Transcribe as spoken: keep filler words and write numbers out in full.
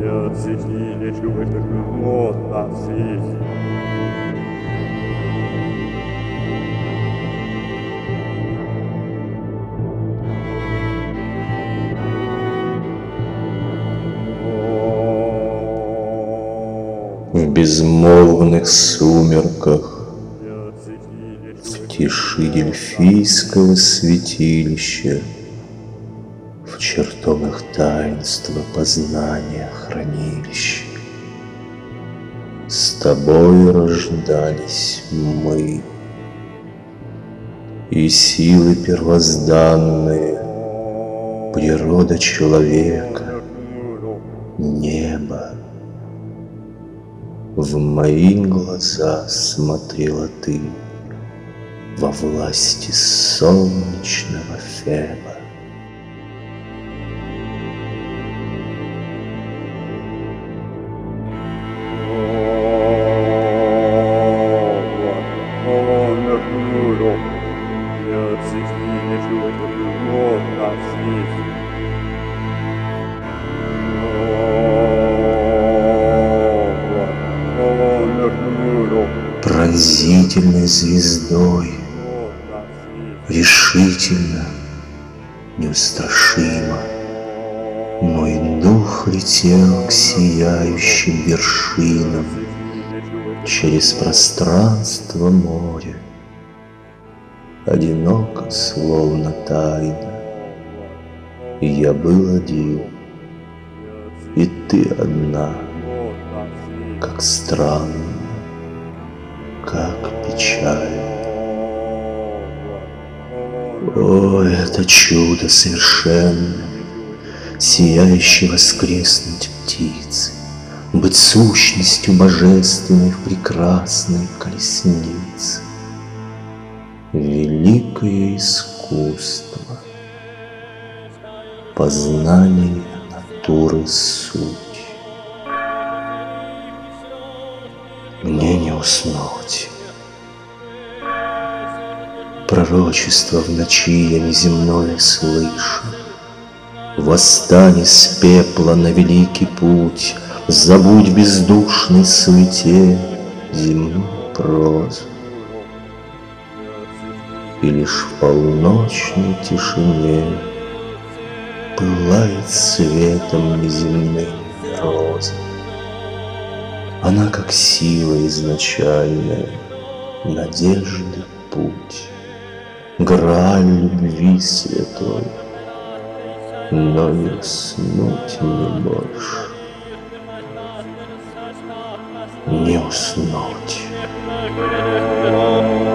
В безмолвных сумерках, в тиши дельфийского святилища, в чертогах таинства познания хранилища, с тобой рождались мы, и силы первозданные, природа человека, небо. В мои глаза смотрела ты во власти солнечного Феба. Пронзительной звездой, решительно, неустрашимо, мой дух летел к сияющим вершинам через пространство моря, одиноко, словно тайна. И я был один, и ты одна, как странно, как печально. О, это чудо совершенное, сияющее воскреснуть птицы, быть сущностью божественной в прекрасной колеснице. Великое искусство, познание натуры суть. Мне не уснуть. Пророчество в ночи я неземное слышу. Восстань из пепла на великий путь, забудь в бездушной суете земную прозу. И лишь в полночной тишине пылает светом неземные розы. Она как сила изначальная, надежды путь, грааль любви святой, но не уснуть мне больше, не уснуть.